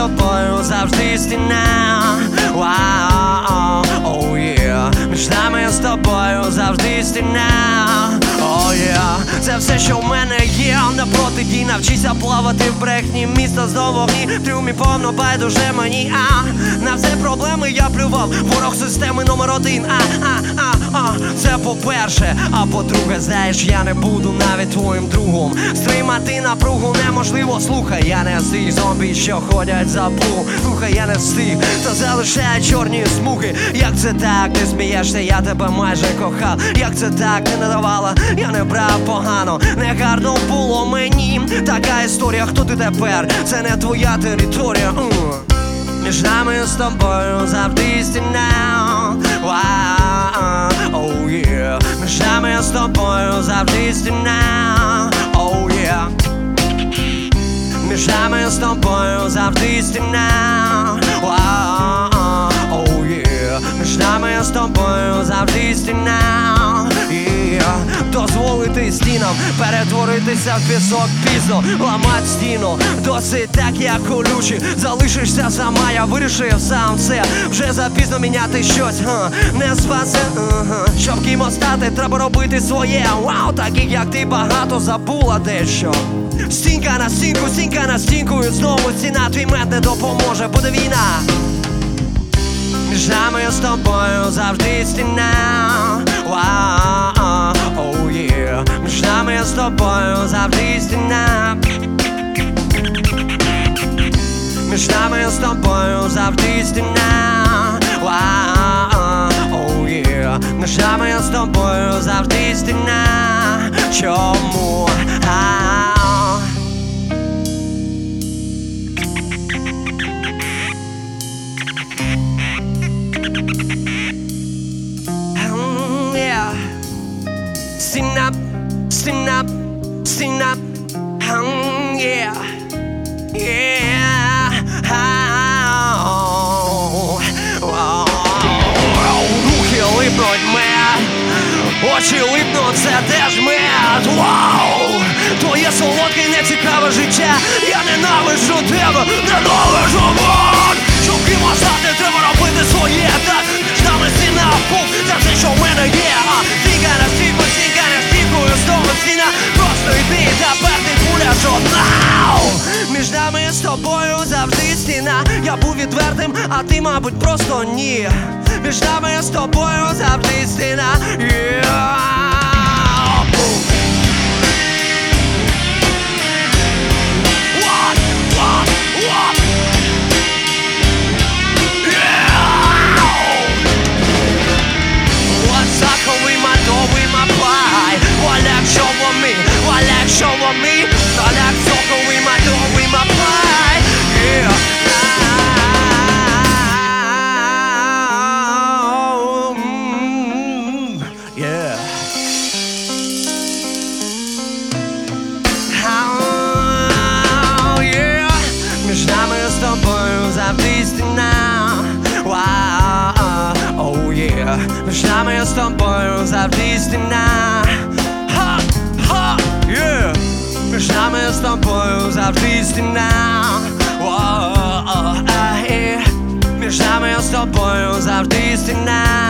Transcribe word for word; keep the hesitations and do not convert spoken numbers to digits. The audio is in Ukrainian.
тобою завжди стіна. Вау, оу є, між нами з тобою завжди стіна. Оу є, це все, що в мене є. На протидій навчися плавати в брехні. Місто знову вогні, в трюмі повно байдуже мені. А на все проблеми я плював. Ворог системи номер один. А, а, а, а, це по-перше. А по-друге, знаєш, я не буду навіть твоїм другом. Стримати напругу неможливо. Слухай, я не з тих зомбі, що ходять за плуг. Слухай, я не з тих, хто залишає чорні смуги. Як це так, ти смієшся, я тебе майже кохав. Як це так, ти не давала, я не брав погано. Не гарно було мені. Така історія, хто ти тепер? Це не твоя територія. uh. Між нами з тобою завжди стіна. Вау, оу є, між нами з тобою завжди стіна. Оу є, між нами з тобою завжди стіна. Вау, оу є, між нами з тобою завжди стіна. Yeah. Дозволити стінам перетворитися в пісок пізно, ламать стіну, досить так, як колючі. Залишишся сама, я вирішив сам все. Вже запізно міняти щось, га, не спасе, ага. Щоб кимось стати, треба робити своє. Вау, таких як ти багато забула дещо. Стінка на стінку, стінка на стінку, і знову стіна, твій мед не допоможе, буде війна. Між нами з тобою завжди стіна. Вау, оу є, між нами з тобою завжди стіна. Між нами з тобою завжди стіна. Вау, оу є, між нами з тобою завжди стіна. Чому? Stena, stena, stena, um, yeah, yeah, oh, oh, oh. Рухи липнуть мед, очі липнуть, це теж мед. Вау, твоє солодке і нецікаве життя. Я ненавиджу тебе, ненавиджу мод. Щоб кимось стати, треба робити своє. Так, між нами стіна, пух, це все, що в мене є. А стінка на стінку, стінка на стінку, і знову стіна. Просто йди, тепер ти будеш одна. Між нами з тобою завжди стіна. Я був відвертим, а ти, мабуть, просто ні. Між нами з тобою завжди стіна. Yeah. Show on me, I like soccer with my dog, with my pie. Yeah. Oh, mm, yeah. Oh, yeah. Між нами з тобою завжди стіна. Wow, oh yeah. Між нами з тобою завжди стіна. Ha, ha. Yeah. Між нами з тобою завжди стіна. Між нами з тобою завжди стіна.